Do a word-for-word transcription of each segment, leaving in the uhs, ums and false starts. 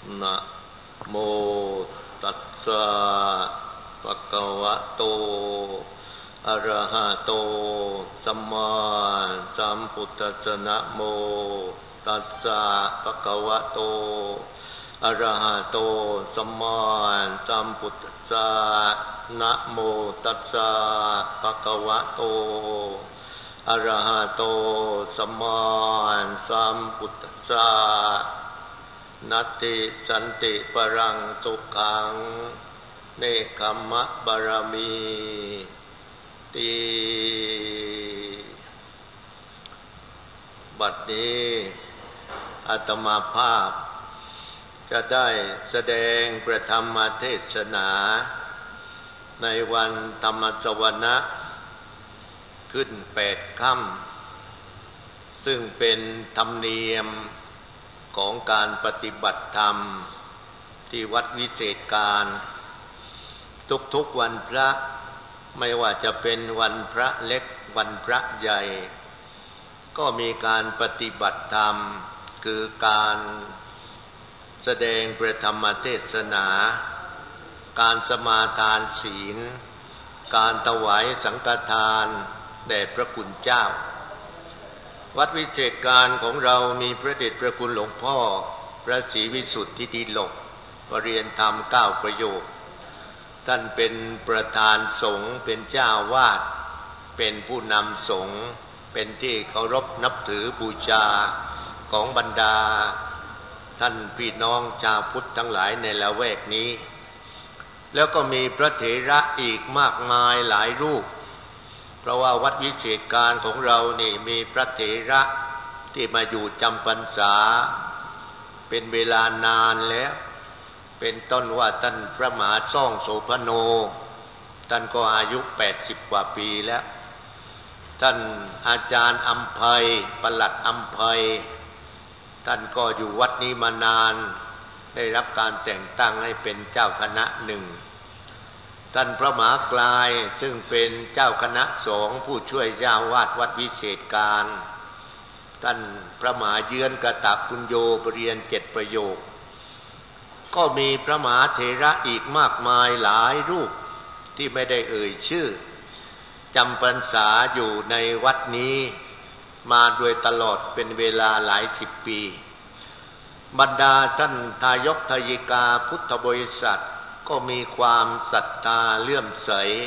นะโมตัสสะภะคะวะโตอะระหะโตสัมมาสัมพุทธัสสะนะโมตัสสะภะคะวะโตอะระหะโตสัมมาสัมพุทธัสสะนะโมตัสสะภะคะวะโตอะระหะโตสัมมาสัมพุทธัสสะนัตติสันติปรังสุขังเนกขัมมะบารมีติบัดนี้อาตมาภาพจะได้แสดงประธรรมเทศนาในวันธรรมสวนะขึ้นแปดค่ำซึ่งเป็นธรรมเนียมของการปฏิบัติธรรมที่วัดวิเศษการทุกๆวันพระไม่ว่าจะเป็นวันพระเล็กวันพระใหญ่ก็มีการปฏิบัติธรรมคือการแสดงประธรรมเทศนาการสมาทานศีลการถวายสังฆทานแด่พระคุณเจ้าวัดวิเศษการของเรามีพระเดชพระคุณหลวงพ่อพระศรีวิสุทธิดีหลกปรริยนธรรมเก้าประโยคท่านเป็นประธานสงฆ์เป็นเจ้าวาดเป็นผู้นำสงฆ์เป็นที่เคารพนับถือบูชาของบรรดาท่านพี่น้องชาวพุทธทั้งหลายในละแวกนี้แล้วก็มีพระเถระอีกมากมายหลายรูปเพราะว่าวัดวิเศษการของเรานี่มีพระเถระที่มาอยู่จำพรรษาเป็นเวลานานแล้วเป็นต้นว่าท่านพระมหาซ่องโสภโนท่านก็อายุแปดสิบกว่าปีแล้วท่านอาจารย์อัมภัยปลัดอัมภัยท่านก็อยู่วัดนี้มานานได้รับการแต่งตั้งให้เป็นเจ้าคณะหนึ่งท่านพระมหากลายซึ่งเป็นเจ้าคณะสงฆ์ผู้ช่วยเจ้าวาดวัดวิเศษการท่านพระมหาเยือนกตปุญโญปรริยนเจ็ดประโยคก็มีพระมหาเถระอีกมากมายหลายรูปที่ไม่ได้เอ่ยชื่อจำพรรษาอยู่ในวัดนี้มาโดยตลอดเป็นเวลาหลายสิบปีบรรดาท่านทายกทายิกาพุทธบริษัทก็มีความศรัทธาเลื่อมใส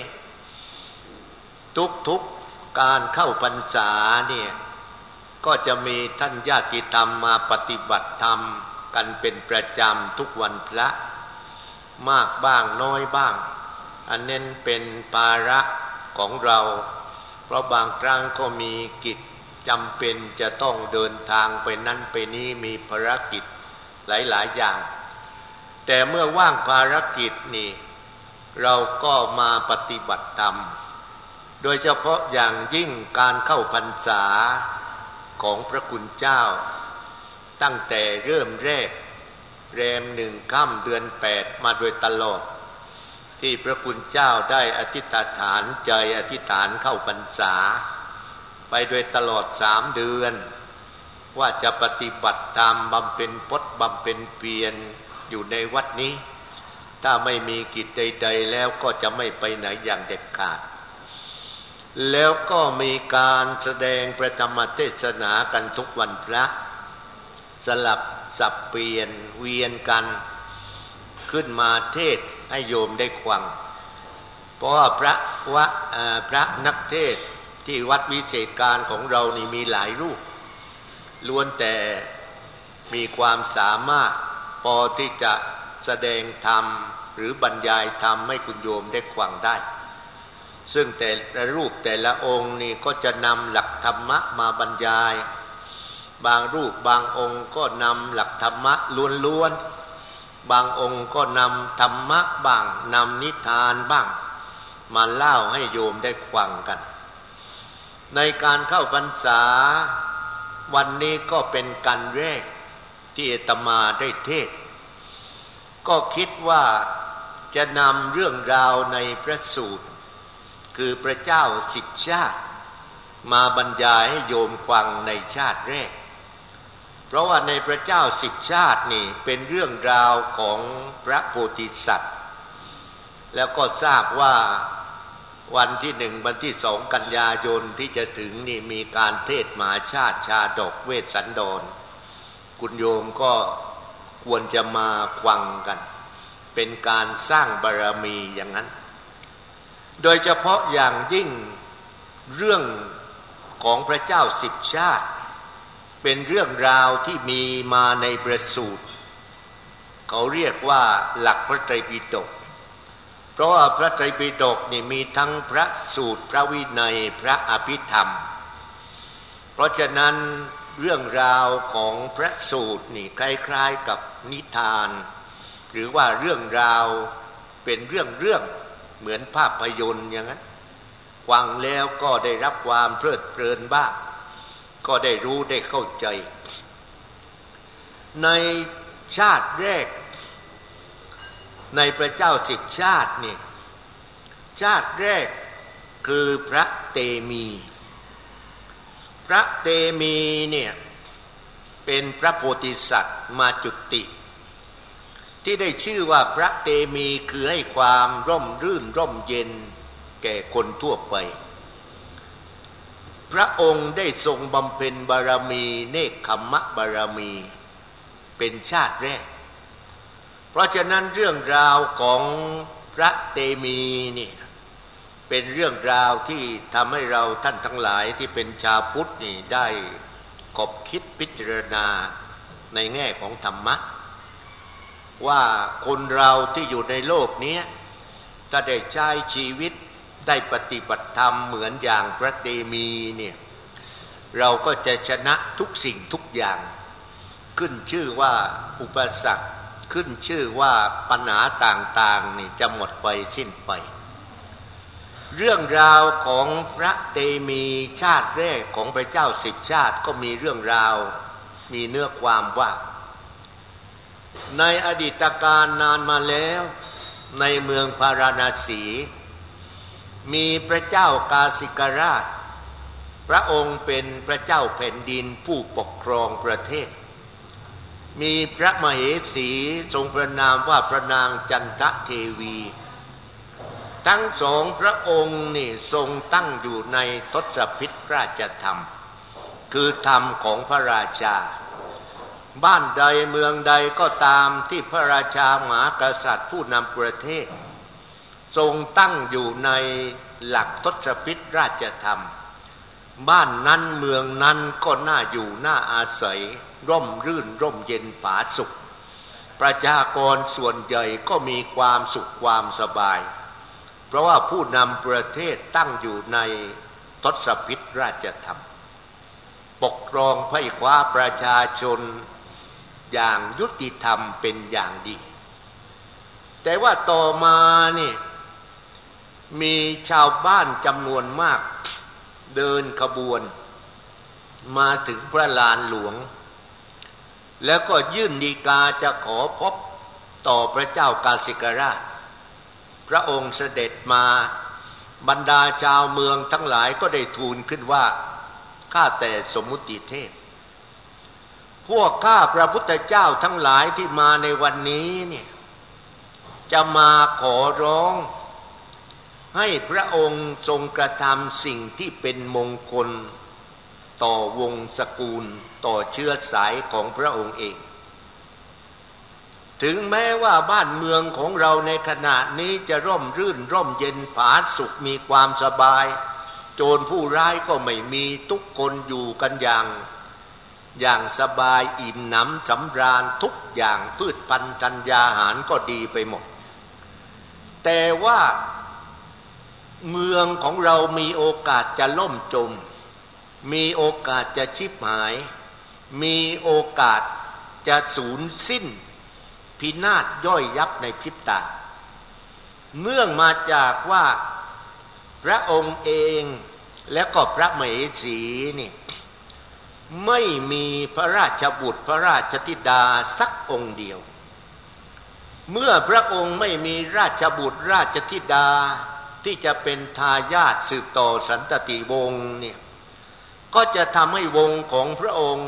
ทุกๆการเข้าพรรษาเนี่ยก็จะมีท่านญาติธรรมมาปฏิบัติธรรมกันเป็นประจำทุกวันพระมากบ้างน้อยบ้างอันนั้นเป็นภาระของเราเพราะบางครั้งก็มีกิจจำเป็นจะต้องเดินทางไปนั่นไปนี้มีภารกิจหลายๆอย่างแต่เมื่อว่างภารกิจนี่เราก็มาปฏิบัติธรรมโดยเฉพาะอย่างยิ่งการเข้าพรรษาของพระคุณเจ้าตั้งแต่เริ่มแรกแรมหนึ่งค่ำเดือนแปดมาโดยตลอดที่พระคุณเจ้าได้อธิษฐานใจอธิษฐานเข้าพรรษาไปโดยตลอดสามเดือนว่าจะปฏิบัติตามบำเพ็ญพจน์บำเพ็ญเพียรอยู่ในวัดนี้ถ้าไม่มีกิจใดๆแล้วก็จะไม่ไปไหนอย่างเด็ดขาดแล้วก็มีการแสดงพระธรรมเทศนากันทุกวันพระสลับสับเปลี่ยนเวียนกันขึ้นมาเทศให้โยมได้ฟังเพราะว่าพระวะพระนักเทศที่วัดวิเศษการของเรานี่มีหลายรูปล้วนแต่มีความสามารถพอที่จะแสดงธรรมหรือบรรยายธรรมให้คุณโยมได้ฟังได้ซึ่งแต่ละรูปแต่ละองค์นี่ก็จะนำหลักธรรมะมาบรรยายบางรูปบางองค์ก็นำหลักธรรมะล้วนๆบางองค์ก็นำธรรมะบ้างนำนิทานบ้างมาเล่าให้โยมได้ฟังกันในการเข้าพรรษาวันนี้ก็เป็นการแรกที่อาตมาได้เทศน์ก็คิดว่าจะนำเรื่องราวในพระสูตรคือพระเจ้าสิบชาติมาบรรยายให้โยมฟังในชาติแรก เพราะว่าในพระเจ้าสิบชาตินี่เป็นเรื่องราวของพระโพธิสัตว์แล้วก็ทราบว่าวันที่หนึ่งวันที่สองกันยายนที่จะถึงนี่มีการเทศน์มหาชาติชาดกเวสสันดรคุณโยมก็ควรจะมาฟังกันเป็นการสร้างบารมีอย่างนั้นโดยเฉพาะอย่างยิ่งเรื่องของพระเจ้าสิบชาติเป็นเรื่องราวที่มีมาในประสูตรเขาเรียกว่าหลักพระไตรปิฎกเพราะว่าพระไตรปิฎกนี่มีทั้งพระสูตรพระวินัยพระอภิธรรมเพราะฉะนั้นเรื่องราวของพระสูตรนี่คล้ายๆกับนิทานหรือว่าเรื่องราวเป็นเรื่องเรื่องเหมือนภาพยนตร์อย่างนั้นฟังแล้วก็ได้รับความเพลิดเพลินบ้างก็ได้รู้ได้เข้าใจในชาติแรกในพระเจ้าสิบชาตินี่ชาติแรกคือพระเตมีพระเตมีเนี่ยเป็นพระโพธิสัตว์มาจุติที่ได้ชื่อว่าพระเตมีคือให้ความร่มรื่นร่มเย็นแก่คนทั่วไปพระองค์ได้ทรงบำเพ็ญบารมีเนกขัมมะบารมีเป็นชาติแรกเพราะฉะนั้นเรื่องราวของพระเตมีนี่เป็นเรื่องราวที่ทำให้เราท่านทั้งหลายที่เป็นชาวพุทธนี่ได้คบคิดพิจารณาในแง่ของธรรมะว่าคนเราที่อยู่ในโลกนี้ถ้าได้ใช้ชีวิตได้ปฏิบัติธรรมเหมือนอย่างพระเตมีเนี่ยเราก็จะชนะทุกสิ่งทุกอย่างขึ้นชื่อว่าอุปสรรคขึ้นชื่อว่าปัญหาต่างๆนี่จะหมดไปสิ้นไปเรื่องราวของพระเตมีชาติแรกของพระเจ้าสิบชาติก็มีเรื่องราวมีเนื้อความว่าในอดีตการนานมาแล้วในเมืองพาราณสีมีพระเจ้ากาสิกราชพระองค์เป็นพระเจ้าแผ่นดินผู้ปกครองประเทศมีพระมเหสีทรงพระนามว่าพระนางจันทเทวีทั้งสองพระองค์นี่ทรงตั้งอยู่ในทศพิธราชธรรมคือธรรมของพระราชาบ้านใดเมืองใดก็ตามที่พระราชามหากษัตริย์ผู้นำประเทศทรงตั้งอยู่ในหลักทศพิธราชธรรมบ้านนั้นเมืองนั้นก็น่าอยู่น่าอาศัยร่มรื่นร่มเย็นผาสุขประชากรส่วนใหญ่ก็มีความสุขความสบายเพราะว่าผู้นำประเทศตั้งอยู่ในทศพิธราชธรรมปกครองไพร่คว้าประชาชนอย่างยุติธรรมเป็นอย่างดีแต่ว่าต่อมานี่มีชาวบ้านจำนวนมากเดินขบวนมาถึงพระลานหลวงแล้วก็ยื่นฎีกาจะขอพบต่อพระเจ้ากาสิกราชพระองค์เสด็จมาบรรดาชาวเมืองทั้งหลายก็ได้ทูลขึ้นว่าข้าแต่สมมุติเทพพวกข้าพระพุทธเจ้าทั้งหลายที่มาในวันนี้เนี่ยจะมาขอร้องให้พระองค์ทรงกระทำสิ่งที่เป็นมงคลต่อวงศกุลต่อเชื้อสายของพระองค์เองถึงแม้ว่าบ้านเมืองของเราในขณะนี้จะร่มรื่นร่มเย็นผาสุขมีความสบายโจรผู้ร้ายก็ไม่มีทุกคนอยู่กันอย่างอย่างสบายอิ่มหนำสำราญทุกอย่างพืชพันธุ์ธัญญาหารก็ดีไปหมดแต่ว่าเมืองของเรามีโอกาสจะล่มจมมีโอกาสจะชิบหายมีโอกาสจะสูญสิ้นพินาศย่อยยับในพริบตาเนื่องมาจากว่าพระองค์เองและก็พระมเหสีนี่ไม่มีพระราชบุตรพระราชธิดาสักองค์เดียวเมื่อพระองค์ไม่มีราชบุตรราชธิดาที่จะเป็นทายาทสืบต่อสันตติวงศ์เนี่ยก็จะทำให้วงของพระองค์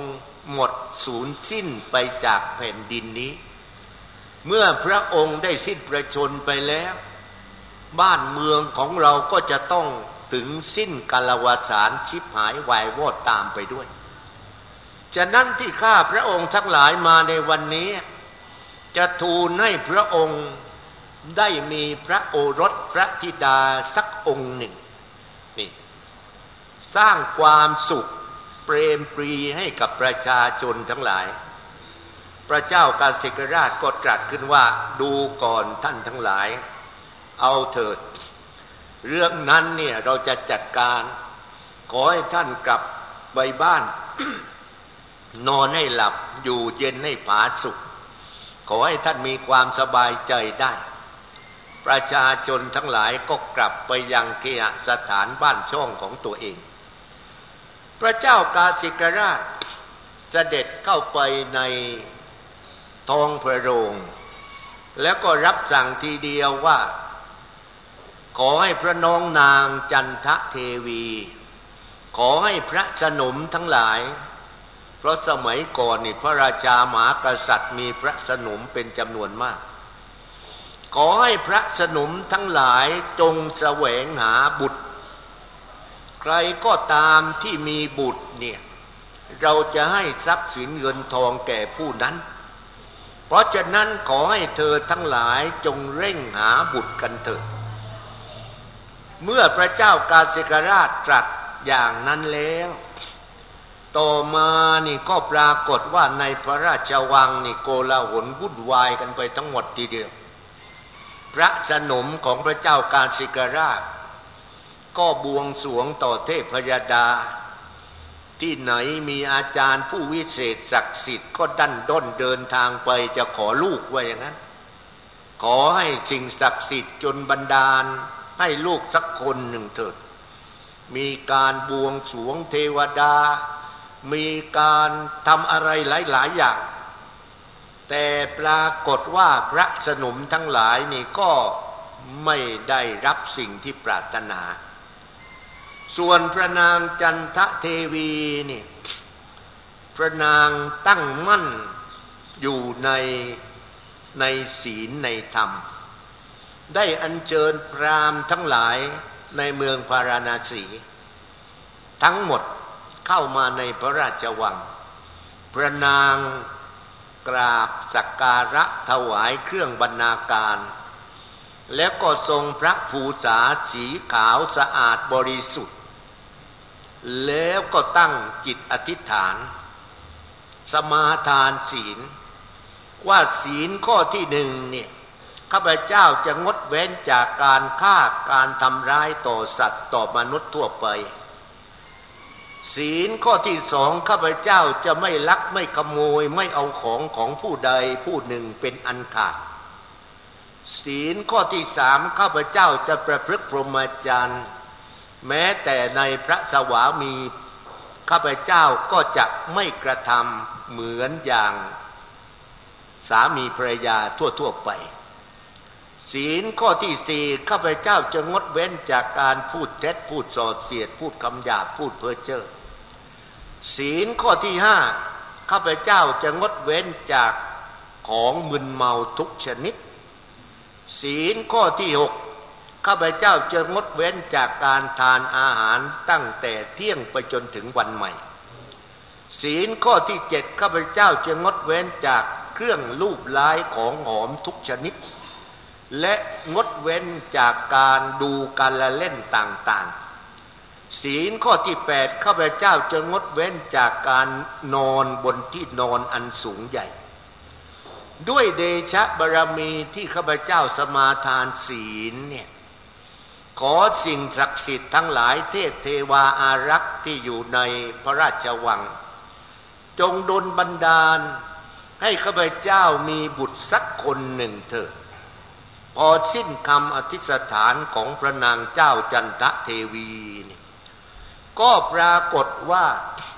หมดสูญสิ้นไปจากแผ่นดินนี้เมื่อพระองค์ได้สิ้นพระชนม์ไปแล้วบ้านเมืองของเราก็จะต้องถึงสิ้นกาลวสานชิบหายวายวอดตามไปด้วยฉะนั้นที่ข้าพระองค์ทั้งหลายมาในวันนี้จะทูลให้พระองค์ได้มีพระโอรสพระธิดาสักองค์หนึ่งนี่สร้างความสุขเปรมปรีให้กับประชาชนทั้งหลายพระเจ้ากาสิกราชก็ตรัสขึ้นว่าดูก่อนท่านทั้งหลายเอาเถิดเรื่องนั้นเนี่ยเราจะจัดการขอให้ท่านกลับไปบ้าน นอนให้หลับอยู่เย็นให้ผาสุขขอให้ท่านมีความสบายใจได้ประชาชนทั้งหลายก็กลับไปยังเคหสถานบ้านช่องของตัวเองพระเจ้ากาสิกราชเสด็จเข้าไปในท้องพระโรงแล้วก็รับสั่งทีเดียวว่าขอให้พระน้องนางจันทเทวีขอให้พระสนมทั้งหลายเพราะสมัยก่อนนี่พระราชามหากษัตริย์มีพระสนมเป็นจำนวนมากขอให้พระสนมทั้งหลายจงแสวงหาบุตรใครก็ตามที่มีบุตรเนี่ยเราจะให้ทรัพย์สินเงินทองแก่ผู้นั้นเพราะฉะนั้นขอให้เธอทั้งหลายจงเร่งหาบุตรกันเถิดเมื่อพระเจ้ากาสิกราชตรัสอย่างนั้นแล้วต่อมานี่ก็ปรากฏว่าในพระราชวังนี่โกลาหลวุ่นวายกันไปทั้งหมดทีเดียวพระสนมของพระเจ้ากาสิกราชก็บวงสรวงต่อเทพยดาที่ไหนมีอาจารย์ผู้วิเศษศักดิ์สิทธิ์ก็ดันด้นเดินทางไปจะขอลูกว่าอย่างนั้นขอให้สิ่งศักดิ์สิทธิ์จนบันดาลให้ลูกสักคนหนึ่งเถิดมีการบวงสรวงเทวดามีการทำอะไรหลายๆอย่างแต่ปรากฏว่าพระสนมทั้งหลายนี่ก็ไม่ได้รับสิ่งที่ปรารถนาส่วนพระนางจันทเทวีนี่พระนางตั้งมั่นอยู่ในในศีลในธรรมได้อัญเชิญพราหมณ์ทั้งหลายในเมืองพาราณสีทั้งหมดเข้ามาในพระราชวังพระนางกราบสักการะถวายเครื่องบรรณาการแล้วก็ทรงพระภูษาสีขาวสะอาดบริสุทธิ์แล้วก็ตั้งจิตอธิษฐานสมาทานศีลว่าศีลข้อที่หนึ่งเนี่ยข้าพเจ้าจะงดเว้นจากการฆ่าการทำร้ายต่อสัตว์ต่อมนุษย์ทั่วไปศีลข้อที่สองข้าพเจ้าจะไม่ลักไม่ขโมยไม่เอาของของผู้ใดผู้หนึ่งเป็นอันขาดศีลข้อที่สามข้าพเจ้าจะประพฤติพรหมจรรย์แม้แต่ในพระสวามีข้าพเจ้าก็จะไม่กระทำเหมือนอย่างสามีภรรยาทั่วๆไปศีลข้อที่สี่ข้าพเจ้าจะงดเว้นจากการพูดเท็จพูดส่อเสียดพูดคำหยาบพูดเพ้อเจ้อศีลข้อที่ห้าข้าพเจ้าจะงดเว้นจากของมึนเมาทุกชนิดศีลข้อที่หกข้าพเจ้าจะงดเว้นจากการทานอาหารตั้งแต่เที่ยงไปจนถึงวันใหม่ศีลข้อที่เจ็ดข้าพเจ้าจะงดเว้นจากเครื่องลูบไล้ของหอมทุกชนิดและงดเว้นจากการดูการละเล่นต่างๆศีลข้อที่แปดข้าพเจ้าจะงดเว้นจากการนอนบนที่นอนอันสูงใหญ่ด้วยเดชะบารมีที่ข้าพเจ้าสมาทานศีลเนี่ยขอสิ่งศักดิ์สิทธิ์ทั้งหลายเทพเทวาอารักษ์ที่อยู่ในพระราชวังจงดลบันดาลให้ข้าพเจ้ามีบุตรสักคนหนึ่งเถิดพอสิ้นคำอธิษฐานของพระนางเจ้าจันทเทวีนี่ก็ปรากฏว่า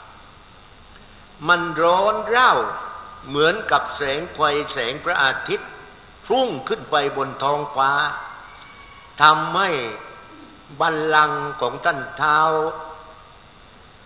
มันร้อนเร่าเหมือนกับแสงไฟแสงพระอาทิตย์พุ่งขึ้นไปบนท้องฟ้าทำให้บัลลังก์ของท่านท้าว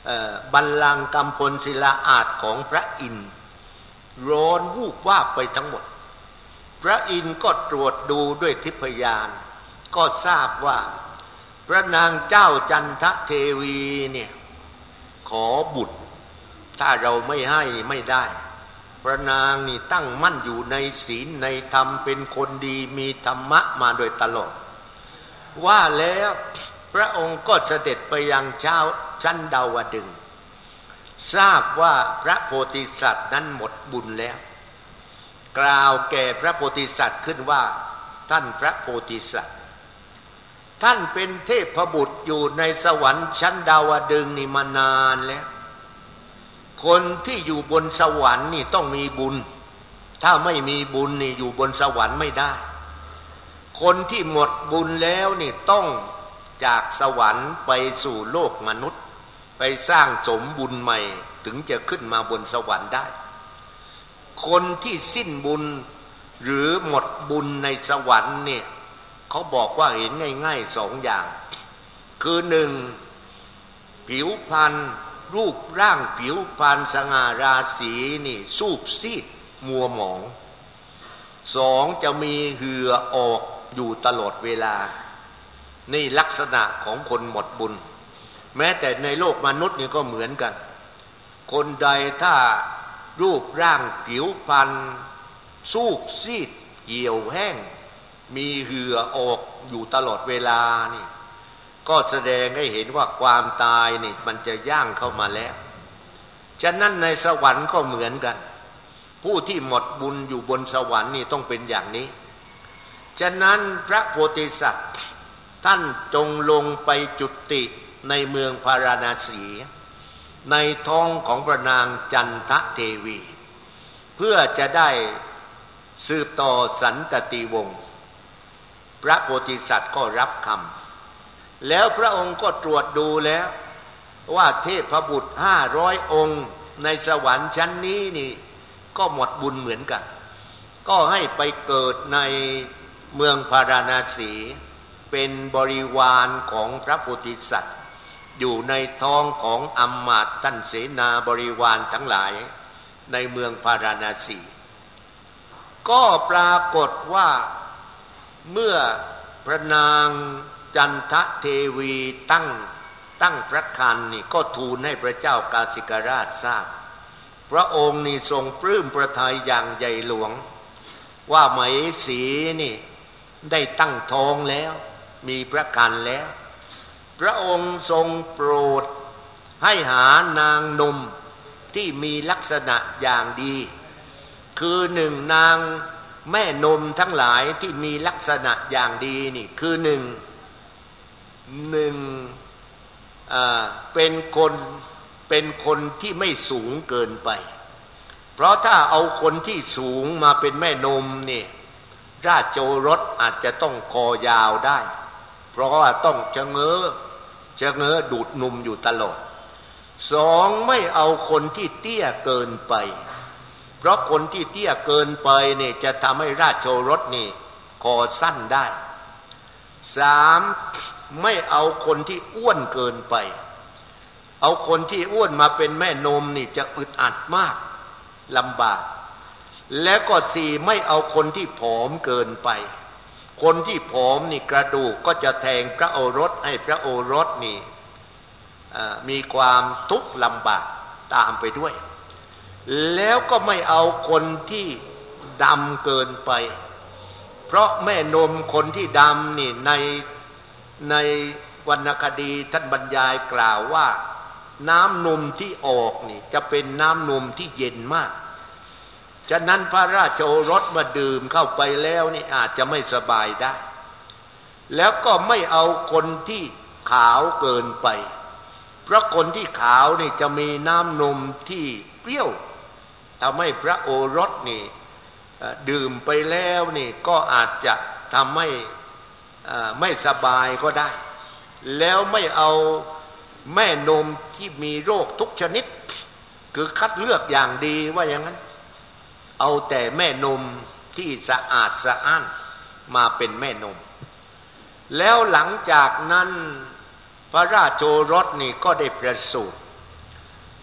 บัลลังก์กำพลศิลาอาสน์ของพระอินทร์ร้อนวูบวาบไปทั้งหมดพระอินทร์ก็ตรวจดูด้วยทิพยานก็ทราบว่าพระนางเจ้าจันทเทวีเนี่ยขอบุตรถ้าเราไม่ให้ไม่ได้พระนางนี่ตั้งมั่นอยู่ในศีลในธรรมเป็นคนดีมีธรรมะมาโดยตลอดว่าแล้วพระองค์ก็เสด็จไปยังเจ้าชั้นดาวดึงส์ทราบว่าพระโพธิสัตว์นั้นหมดบุญแล้วกล่าวแก่พระโพธิสัตว์ขึ้นว่าท่านพระโพธิสัตว์ท่านเป็นเทพบุตรอยู่ในสวรรค์ชั้นดาวดึงส์นี่มานานแล้วคนที่อยู่บนสวรรค์นี่ต้องมีบุญถ้าไม่มีบุญนี่อยู่บนสวรรค์ไม่ได้คนที่หมดบุญแล้วนี่ต้องจากสวรรค์ไปสู่โลกมนุษย์ไปสร้างสมบุญใหม่ถึงจะขึ้นมาบนสวรรค์ได้คนที่สิ้นบุญหรือหมดบุญในสวรรค์เนี่ยเขาบอกว่าเห็นง่ายๆสองอย่างคือหนึ่งผิวพรรณรูปร่างผิวพรรณสง่าราศีนี่สูบซีดมัวหมองสองจะมีเหงื่อออกอยู่ตลอดเวลานี่ลักษณะของคนหมดบุญแม้แต่ในโลกมนุษย์นี่ก็เหมือนกันคนใดถ้ารูปร่างผิวพรรณสูบซีดเหี่ยวแห้งมีเหงื่อออกอยู่ตลอดเวลานี่ก็แสดงให้เห็นว่าความตายนี่มันจะย่างเข้ามาแล้วฉะนั้นในสวรรค์ก็เหมือนกันผู้ที่หมดบุญอยู่บนสวรรค์นี่ต้องเป็นอย่างนี้ฉะนั้นพระโพธิสัตว์ท่านจงลงไปจุติในเมืองพาราณสีในท้องของพระนางจันทเทวีเพื่อจะได้สืบต่อสันตติวงศ์พระโพธิสัตว์ก็รับคำแล้วพระองค์ก็ตรวจดูแล้วว่าเทพบุตรห้าร้อยองค์ในสวรรค์ชั้นนี้นี่ก็หมดบุญเหมือนกันก็ให้ไปเกิดในเมืองพาราณสีเป็นบริวารของพระโพธิสัตว์อยู่ในท้องของอำมาตย์ท่านเสนาบริวารทั้งหลายในเมืองพาราณสีก็ปรากฏว่าเมื่อพระนางจันทเทวีตั้งตั้งพระครรภ์นี่ก็ทูลให้พระเจ้ากาสิกราชทราบพระองค์นี่ทรงปลื้มพระทัยอย่างใหญ่หลวงว่ามเหสีนี่ได้ตั้งท้องแล้วมีพระครรภ์แล้วพระองค์ทรงโปรดให้หานางนมที่มีลักษณะอย่างดีคือหนึ่งนางแม่นมทั้งหลายที่มีลักษณะอย่างดีนี่คือหนึ่งหนึ่งอ่าเป็นคนเป็นคนที่ไม่สูงเกินไปเพราะถ้าเอาคนที่สูงมาเป็นแม่นมนี่ราชโอรสอาจจะต้องคอยาวได้เพราะว่าต้องชะเง้อชะเง้อดูดนมอยู่ตลอดสองไม่เอาคนที่เตี้ยเกินไปเพราะคนที่เตี้ยเกินไปเนี่ยจะทำให้ราชโอรสนี่คอสั้นได้สามไม่เอาคนที่อ้วนเกินไปเอาคนที่อ้วนมาเป็นแม่นมนี่จะอึดอัดมากลำบากและก็สี่ไม่เอาคนที่ผอมเกินไปคนที่ผอมนี่กระดูกก็จะแทงพระโอรสให้พระโอรสนี่มีความทุกข์ลำบากตามไปด้วยแล้วก็ไม่เอาคนที่ดำเกินไปเพราะแม่นมคนที่ดำนี่ในในวรรณคดีท่านบรรยายกล่าวว่าน้ำนมที่ออกนี่จะเป็นน้ำนมที่เย็นมากฉะนั้นพระราชโอรสมาดื่มเข้าไปแล้วนี่อาจจะไม่สบายได้แล้วก็ไม่เอาคนที่ขาวเกินไปเพราะคนที่ขาวนี่จะมีน้ำนมที่เปรี้ยวทำให้พระโอรสนี่ดื่มไปแล้วนี่ก็อาจจะทำให้ไม่สบายก็ได้แล้วไม่เอาแม่นมที่มีโรคทุกชนิดคือคัดเลือกอย่างดีว่าอย่างนั้นเอาแต่แม่นมที่สะอาดสะอ้านมาเป็นแม่นมแล้วหลังจากนั้นพระราชโอรสนี่ก็ได้ประสูติ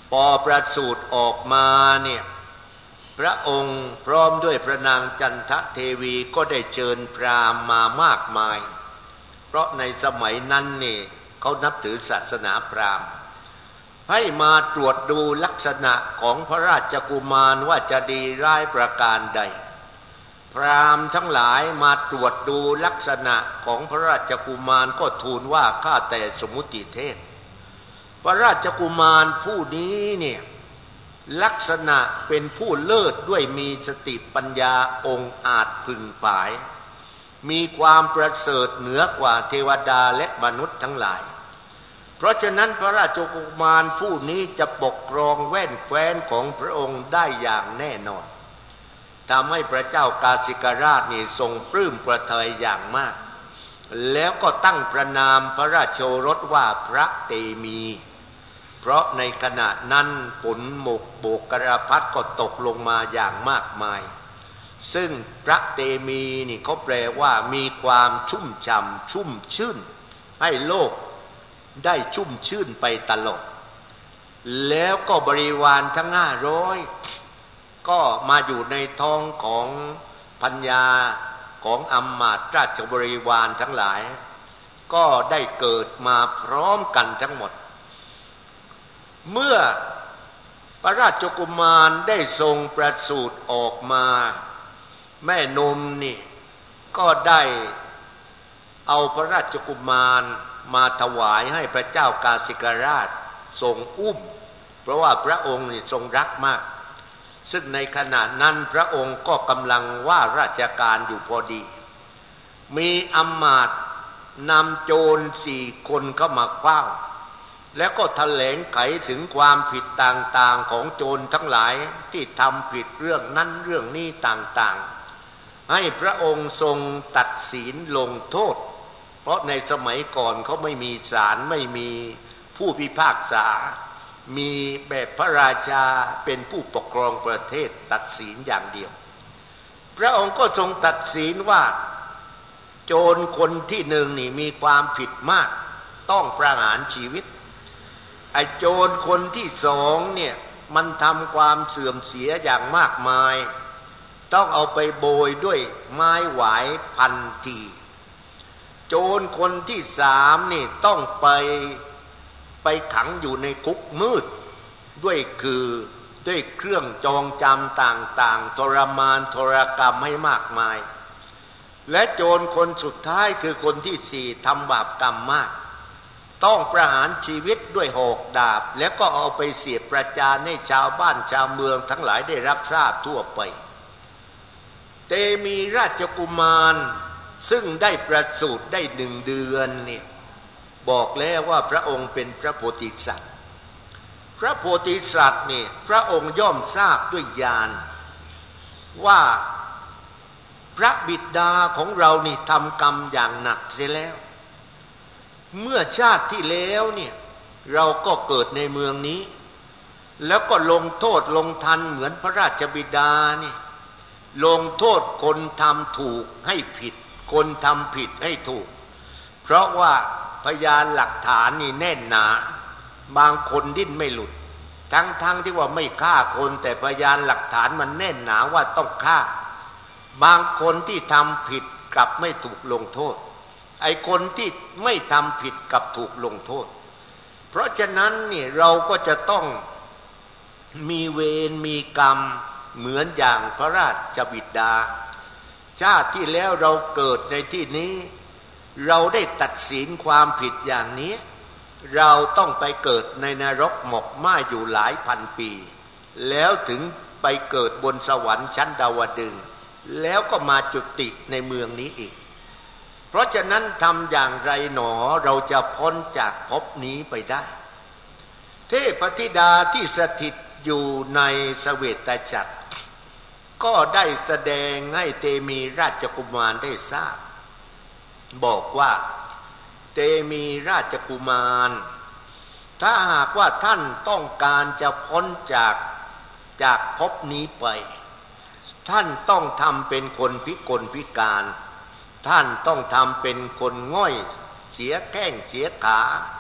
พอประสูติออกมาเนี่ยพระองค์พร้อมด้วยพระนางจันทเทวีก็ได้เชิญพราหมณ์มามากมายเพราะในสมัยนั้นนี่เขานับถือศาสนาพราหมณ์ให้มาตรวจดูลักษณะของพระราชกุมารว่าจะดีร้ายประการใดพราหมณ์ทั้งหลายมาตรวจดูลักษณะของพระราชกุมารก็ทูลว่าข้าแต่สมมุติเทพพระราชกุมารผู้นี้เนี่ยลักษณะเป็นผู้เลิศด้วยมีสติปัญญาองค์อาจพึงผายมีความประเสริฐเหนือกว่าเทวดาและมนุษย์ทั้งหลายเพราะฉะนั้นพระราชกุมารผู้นี้จะปกครองแว่นแคว้นของพระองค์ได้อย่างแน่นอนทำให้พระเจ้ากาสิกราชนี่ทรงปลื้มประทัยอย่างมากแล้วก็ตั้งประนามพระราชโอรสว่าพระเตมีเพราะในขณะนั้นฝนหมกโบกกระพัดก็ตกลงมาอย่างมากมายซึ่งพระเตมีนี่เขาแปลว่ามีความชุ่มฉ่ำชุ่มชื่นให้โลกได้ชุ่มชื่นไปตลอดแล้วก็บริวารทั้งห้าร้อยก็มาอยู่ในท้องของพัญญาของอำมาตย์ราชบริวารทั้งหลายก็ได้เกิดมาพร้อมกันทั้งหมดเมื่อพระราชกุมารได้ทรงประสูติออกมาแม่นมนี่ก็ได้เอาพระราชกุมารมาถวายให้พระเจ้ากาสิกราชทรงอุ้มเพราะว่าพระองค์นี่ทรงรักมากซึ่งในขณะนั้นพระองค์ก็กำลังว่าราชการอยู่พอดีมีอำมาตย์นำโจรสี่คนเข้ามาเฝ้าแล้วก็แถลงไขถึงความผิดต่างๆของโจรทั้งหลายที่ทำผิดเรื่องนั้นเรื่องนี้ต่างๆให้พระองค์ทรงตัดสินลงโทษเพราะในสมัยก่อนเขาไม่มีศาลไม่มีผู้พิพากษามีแบบพระราชาเป็นผู้ปกครองประเทศตัดสินอย่างเดียวพระองค์ก็ทรงตัดสินว่าโจรคนที่หนึ่งนี่มีความผิดมากต้องประหารชีวิตไอ้โจรคนที่สองเนี่ยมันทำความเสื่อมเสียอย่างมากมายต้องเอาไปโบยด้วยไม้หวายพันทีโจรคนที่สามนี่ต้องไปไปขังอยู่ในคุกมืดด้วยคือด้วยเครื่องจองจำต่างๆทรมานทรกรรมให้มากมายและโจรคนสุดท้ายคือคนที่สี่ทำบาปกรรมมากต้องประหารชีวิตด้วยหอกดาบแล้วก็เอาไปเสียบประจานให้ชาวบ้านชาวเมืองทั้งหลายได้รับทราบทั่วไปเตมีราชกุมารซึ่งได้ประสูติได้หนึ่งเดือนเนี่ยบอกแล้วว่าพระองค์เป็นพระโพธิสัตว์พระโพธิสัตว์นี่พระองค์ย่อมทราบด้วยญาณว่าพระบิดาของเรานี่ทำกรรมอย่างหนักเสียแล้วเมื่อชาติที่แล้วเนี่ยเราก็เกิดในเมืองนี้แล้วก็ลงโทษลงทันเหมือนพระราชบิดานี่ลงโทษคนทำถูกให้ผิดคนทำผิดให้ถูกเพราะว่าพยานหลักฐานนี่แน่นหนาบางคนดิ้นไม่หลุดทั้งๆ ท, ที่ว่าไม่ฆ่าคนแต่พยานหลักฐานมันแน่นหนาว่าต้องฆ่าบางคนที่ทำผิดกลับไม่ถูกลงโทษไอ้คนที่ไม่ทำผิดกลับถูกลงโทษเพราะฉะนั้นนี่เราก็จะต้องมีเวรมีกรรมเหมือนอย่างพระราชบิดาชาติที่แล้วเราเกิดในที่นี้เราได้ตัดสินความผิดอย่างนี้เราต้องไปเกิดในนรกหมกไหม้อยู่หลายพันปีแล้วถึงไปเกิดบนสวรรค์ชั้นดาวดึงส์แล้วก็มาจุติในเมืองนี้อีกเพราะฉะนั้นทำอย่างไรหนอเราจะพ้นจากภพนี้ไปได้เทพธิดาที่สถิตอยู่ในเสวตฉัตรก็ได้แสดงให้เตมีราชกุมารได้ทราบบอกว่าเตมีราชกุมารถ้าหากว่าท่านต้องการจะพ้นจากจากภพนี้ไปท่านต้องทำเป็นคนพิกลพิการท่านต้องทำเป็นคนง่อยเสียแข้งเสียขา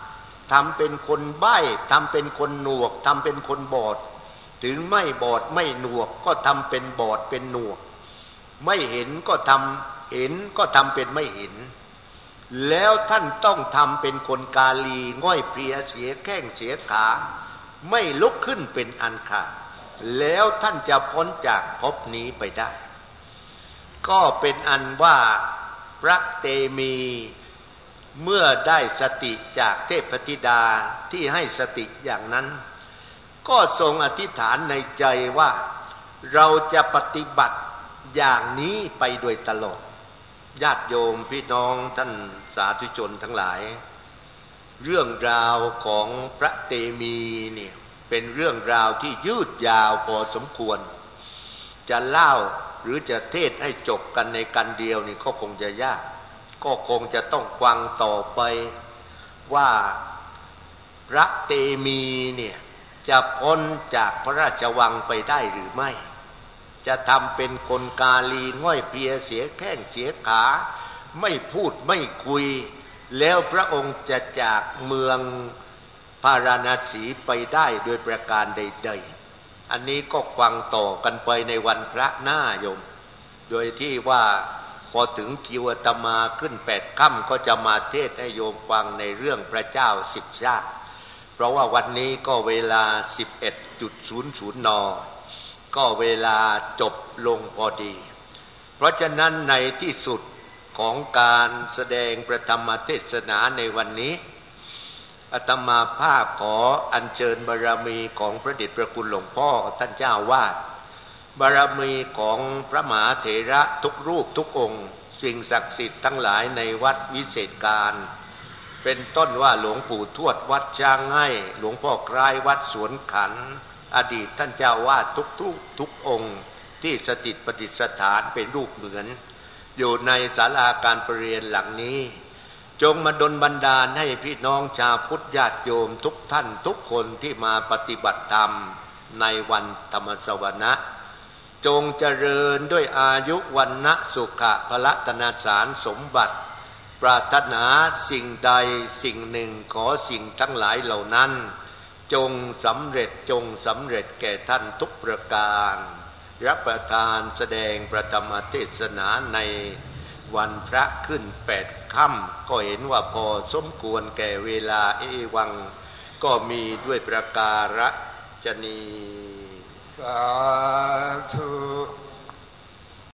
ทำเป็นคนใบ้ทำเป็นคนหนวกทำเป็นคนบอดถึงไม่บอดไม่หนวกก็ทำเป็นบอดเป็นหนวกไม่เห็นก็ทำเห็นก็ทำเป็นไม่เห็นแล้วท่านต้องทำเป็นคนกาลีง่อยเพลียเสียแข้งเสียขาไม่ลุกขึ้นเป็นอันขาดแล้วท่านจะพ้นจากภพนี้ไปได้ก็เป็นอันว่าพระเตมีเมื่อได้สติจากเทพธิดาที่ให้สติอย่างนั้นก็ทรงอธิษฐานในใจว่าเราจะปฏิบัติอย่างนี้ไปโดยตลอดญาติโยมพี่น้องท่านสาธุชนทั้งหลายเรื่องราวของพระเตมีเนี่ยเป็นเรื่องราวที่ยืดยาวพอสมควรจะเล่าหรือจะเทศให้จบกันในกันเดียวนี่ก็คงจะยากก็คงจะต้องฟังต่อไปว่าพระเตมีเนี่ยจะพ้นจากพระราชวังไปได้หรือไม่จะทำเป็นคนกาลีง่อยเพลียเสียแข้งเสียขาไม่พูดไม่คุยแล้วพระองค์จะจากเมืองพาราณสีไปได้โดยประการใดๆอันนี้ก็ฟังต่อกันไปในวันพระหน้าโยมโดยที่ว่าพอถึงคิวอาตมาขึ้นแปดค่ำก็จะมาเทศให้โยมฟังในเรื่องพระเจ้าสิบชาติเพราะว่าวันนี้ก็เวลา สิบเอ็ดศูนย์ศูนย์ นก็เวลาจบลงพอดีเพราะฉะนั้นในที่สุดของการแสดงประธรรมเทศนาในวันนี้อาตมาภาพขออัญเชิญบารมีของพระเดชพระคุณหลวงพ่อท่านเจ้าวาดบารมีของพระมหาเถระทุกรูปทุกองค์สิ่งศักดิ์สิทธิ์ทั้งหลายในวัดวิเศษการเป็นต้นว่าหลวงปู่ทวดวัดช้างให้หลวงพ่อคล้ายวัดสวนขันอดีตท่านเจ้าวาดทุกทุกทุกองค์ที่สถิตประดิษฐานเป็นรูปเหมือนอยู่ในศาลาการประเรียนหลังนี้จงมาดลบันดาลให้พี่น้องชาวพุทธญาติโยมทุกท่านทุกคนที่มาปฏิบัติธรรมในวันธรรมสวนะจงเจริญด้วยอายุวันนะสุขะพละธนาสารสมบัติปรารถนาสิ่งใดสิ่งหนึ่งขอสิ่งทั้งหลายเหล่านั้นจงสำเร็จจงสำเร็จแก่ท่านทุกประการรับประทานแสดงประธรรมเทศนาในวันพระขึ้นแปดค่ำก็เห็นว่าพอสมควรแก่เวลาเอวังก็มีด้วยประการฉะนี้สาธุ